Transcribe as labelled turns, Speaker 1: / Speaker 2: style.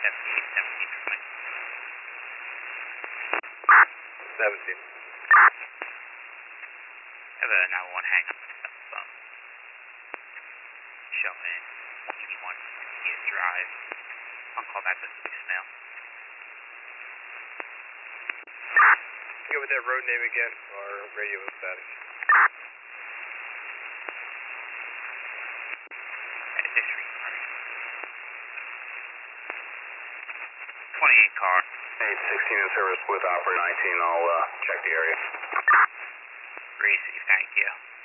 Speaker 1: 17 for me.
Speaker 2: 17.
Speaker 1: I have a 911 hang up phone. Showing 181 Indian Drive. I'll call back with voicemail.
Speaker 2: Go with that road name again, or radio status.
Speaker 1: Beneficiary car. 28 car.
Speaker 2: 816 in service with Opera 19. I'll check the area.
Speaker 1: Very safe, thank you.